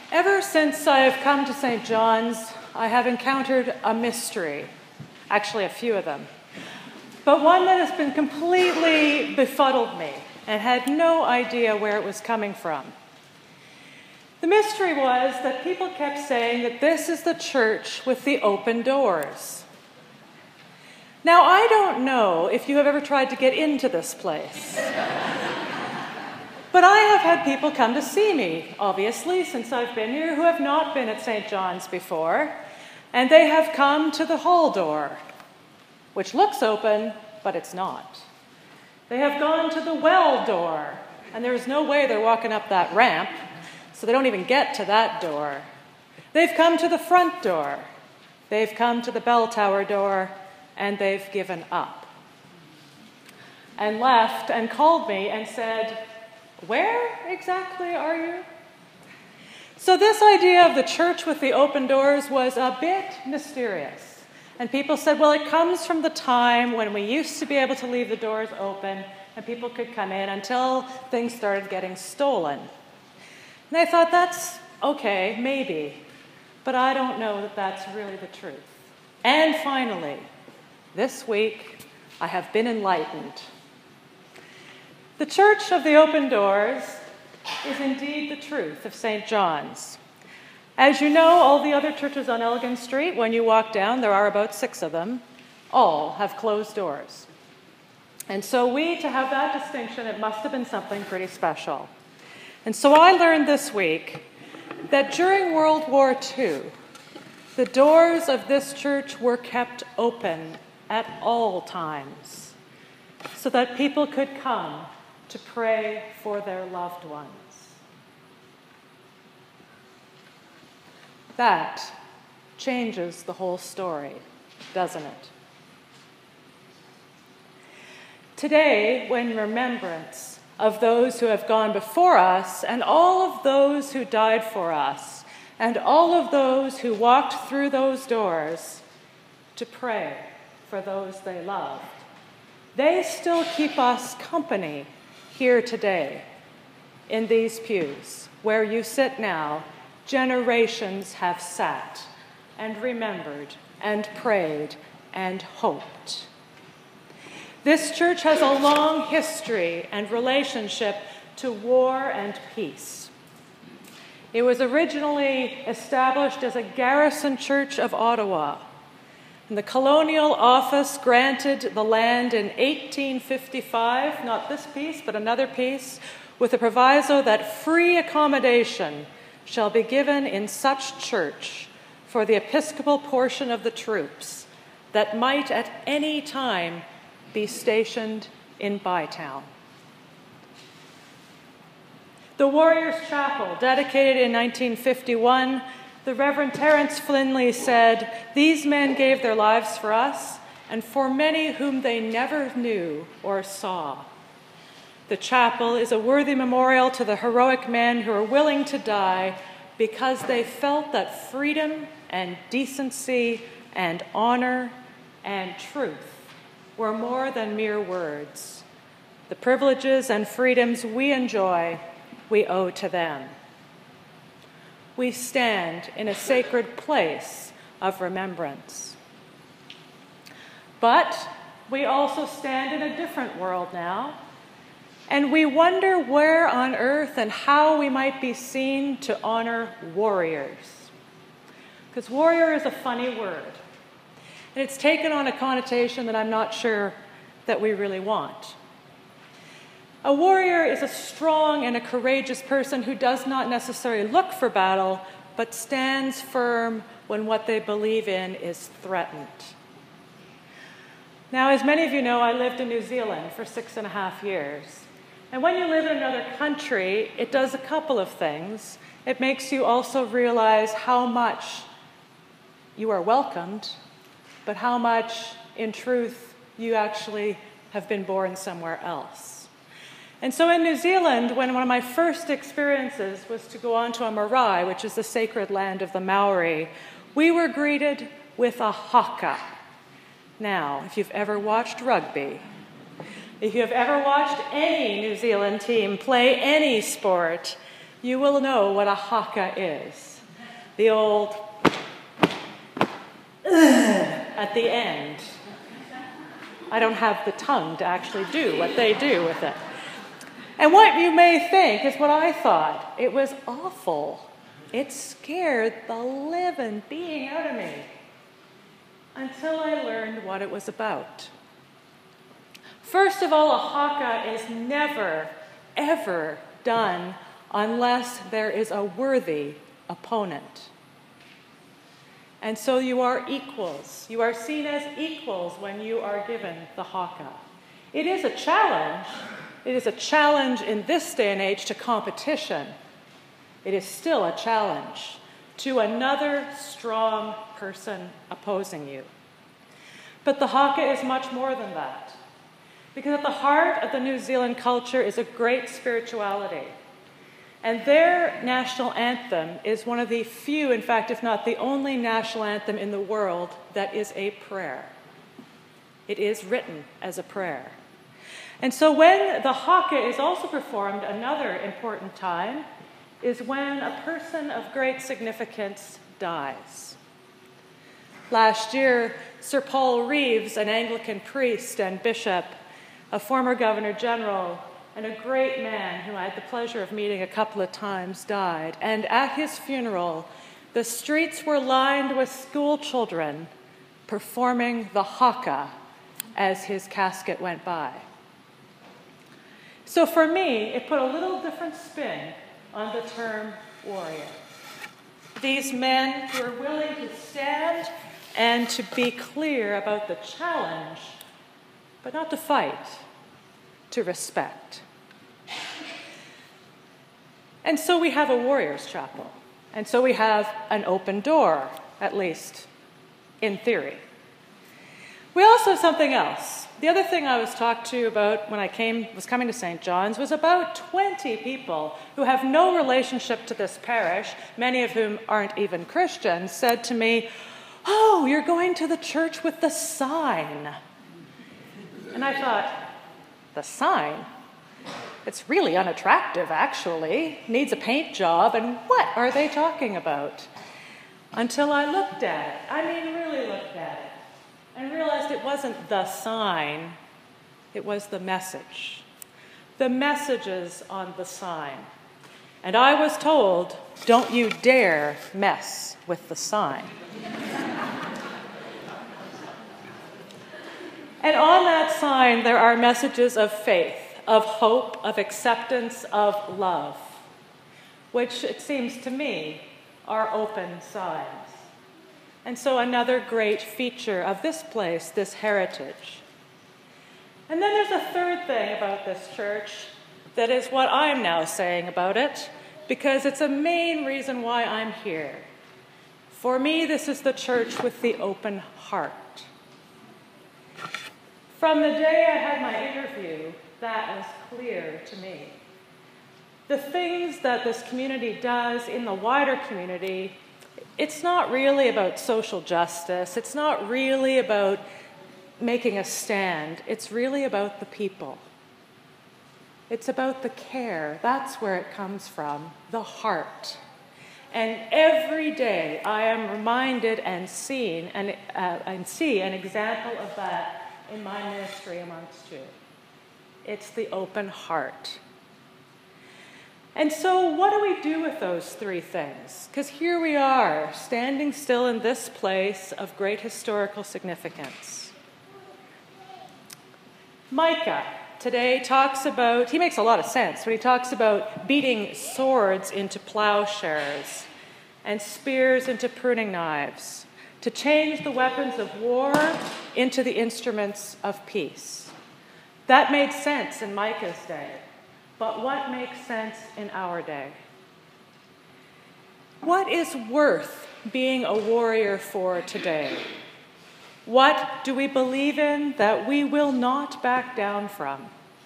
Ever since I have come to St. John's, I have encountered a mystery, actually a few of them, but one that has been completely befuddled me and had no idea where it was coming from. The mystery was that people kept saying that this is the church with the open doors. Now, I don't know if you have ever tried to get into this place. But I have had people come to see me, obviously, since I've been here, who have not been at St. John's before, and they have come to the hall door, which looks open, but it's not. They have gone to the well door, and there's no way they're walking up that ramp, so they don't even get to that door. They've come to the front door, they've come to the bell tower door, and they've given up. And left and called me and said, "Where exactly are you?" So this idea of the church with the open doors was a bit mysterious. And people said, well, it comes from the time when we used to be able to leave the doors open and people could come in until things started getting stolen. And I thought, that's okay, maybe, but I don't know that that's really the truth. And finally, this week, I have been enlightened. The Church of the Open Doors is indeed the truth of St. John's. As you know, all the other churches on Elgin Street, when you walk down, there are about 6 of them, all have closed doors. And so to have that distinction, it must have been something pretty special. And so I learned this week that during World War II, the doors of this church were kept open at all times so that people could come to pray for their loved ones. That changes the whole story, doesn't it? Today, when remembrance of those who have gone before us and all of those who died for us and all of those who walked through those doors to pray for those they loved, they still keep us company here today, in these pews, where you sit now. Generations have sat and remembered and prayed and hoped. This church has a long history and relationship to war and peace. It was originally established as a garrison church of Ottawa. And the Colonial Office granted the land in 1855, not this piece, but another piece, with a proviso that free accommodation shall be given in such church for the episcopal portion of the troops that might at any time be stationed in Bytown. The Warriors' Chapel, dedicated in 1951, the Reverend Terence Finley said, "These men gave their lives for us and for many whom they never knew or saw." The chapel is a worthy memorial to the heroic men who are willing to die because they felt that freedom and decency and honor and truth were more than mere words. The privileges and freedoms we enjoy, we owe to them. We stand in a sacred place of remembrance. But we also stand in a different world now, and we wonder where on earth and how we might be seen to honor warriors. Because warrior is a funny word, and it's taken on a connotation that I'm not sure that we really want. A warrior is a strong and a courageous person who does not necessarily look for battle, but stands firm when what they believe in is threatened. Now, as many of you know, I lived in New Zealand for 6.5 years. And when you live in another country, it does a couple of things. It makes you also realize how much you are welcomed, but how much, in truth, you actually have been born somewhere else. And so in New Zealand, when one of my first experiences was to go onto a marae, which is the sacred land of the Maori, we were greeted with a haka. Now, if you've ever watched rugby, if you have ever watched any New Zealand team play any sport, you will know what a haka is. The old at the end. I don't have the tongue to actually do what they do with it. And what you may think is what I thought. It was awful. It scared the living being out of me until I learned what it was about. First of all, a haka is never, ever done unless there is a worthy opponent. And so you are equals. You are seen as equals when you are given the haka. It is a challenge. It is a challenge in this day and age to competition. It is still a challenge to another strong person opposing you. But the haka is much more than that. Because at the heart of the New Zealand culture is a great spirituality. And their national anthem is one of the few, in fact, if not the only national anthem in the world that is a prayer. It is written as a prayer. And so when the haka is also performed, another important time is when a person of great significance dies. Last year, Sir Paul Reeves, an Anglican priest and bishop, a former Governor General, and a great man who I had the pleasure of meeting a couple of times, died. And at his funeral, the streets were lined with school children performing the haka as his casket went by. So for me, it put a little different spin on the term warrior. These men who are willing to stand and to be clear about the challenge, but not to fight, to respect. And so we have a warrior's chapel. And so we have an open door, at least in theory. We also have something else. The other thing I was talked to about when I was coming to St. John's was about 20 people who have no relationship to this parish, many of whom aren't even Christians, said to me, "Oh, you're going to the church with the sign." And I thought, the sign? It's really unattractive, actually. Needs a paint job, and what are they talking about? Until I looked at it. I mean, really looked at it. And realized it wasn't the sign, it was the message. The messages on the sign. And I was told, don't you dare mess with the sign. And on that sign, there are messages of faith, of hope, of acceptance, of love, which it seems to me are open signs. And so another great feature of this place, this heritage. And then there's a third thing about this church that is what I'm now saying about it, because it's a main reason why I'm here. For me, this is the church with the open heart. From the day I had my interview, that was clear to me. The things that this community does in the wider community, it's not really about social justice. It's not really about making a stand. It's really about the people. It's about the care. That's where it comes from, the heart. And every day I am reminded and see an example of that in my ministry amongst you. It's the open heart. And so what do we do with those three things? Because here we are, standing still in this place of great historical significance. Micah today talks about, he makes a lot of sense when he talks about beating swords into plowshares and spears into pruning knives, to change the weapons of war into the instruments of peace. That made sense in Micah's day. But what makes sense in our day? What is worth being a warrior for today? What do we believe in that we will not back down from?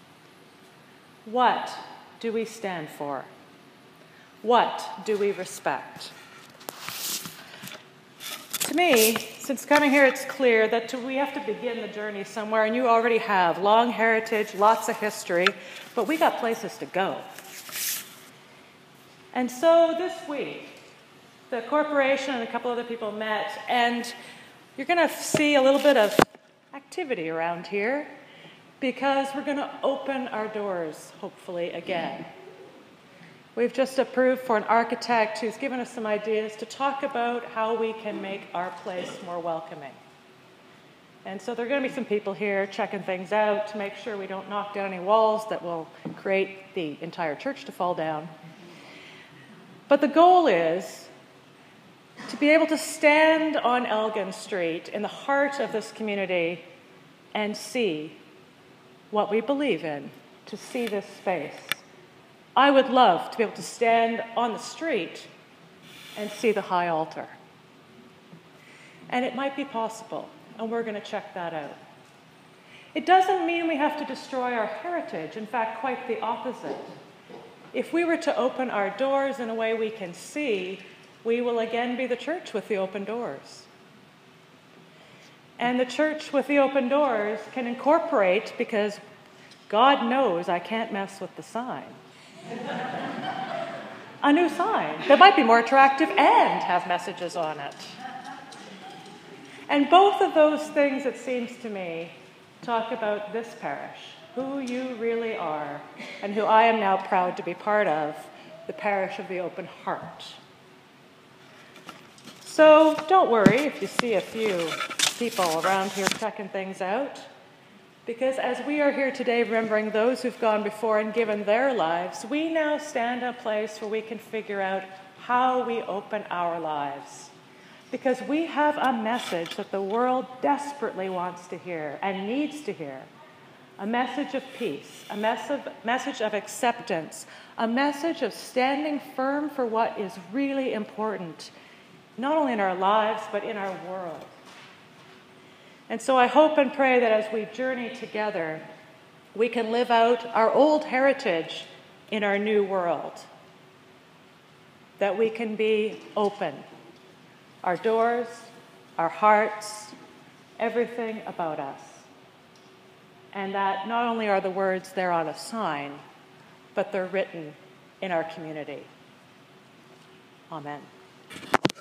What do we stand for? What do we respect? To me, since coming here, it's clear that we have to begin the journey somewhere, and you already have long heritage, lots of history, but we got places to go. And so this week, the corporation and a couple other people met, and you're going to see a little bit of activity around here because we're going to open our doors, hopefully, again. We've just approved for an architect who's given us some ideas to talk about how we can make our place more welcoming. And so there are going to be some people here checking things out to make sure we don't knock down any walls that will create the entire church to fall down. But the goal is to be able to stand on Elgin Street in the heart of this community and see what we believe in, to see this space. I would love to be able to stand on the street and see the high altar. And it might be possible, and we're going to check that out. It doesn't mean we have to destroy our heritage. In fact, quite the opposite. If we were to open our doors in a way we can see, we will again be the church with the open doors. And the church with the open doors can incorporate, because God knows I can't mess with the sign, a new sign that might be more attractive and have messages on it. And both of those things, it seems to me, talk about this parish, who you really are, and who I am now proud to be part of, the parish of the Open Heart. So don't worry if you see a few people around here checking things out, because as we are here today remembering those who've gone before and given their lives, we now stand in a place where we can figure out how we open our lives. Because we have a message that the world desperately wants to hear and needs to hear. A message of peace, a message of acceptance, a message of standing firm for what is really important, not only in our lives, but in our world. And so I hope and pray that as we journey together, we can live out our old heritage in our new world. That we can be open. Our doors, our hearts, everything about us. And that not only are the words there on a sign, but they're written in our community. Amen.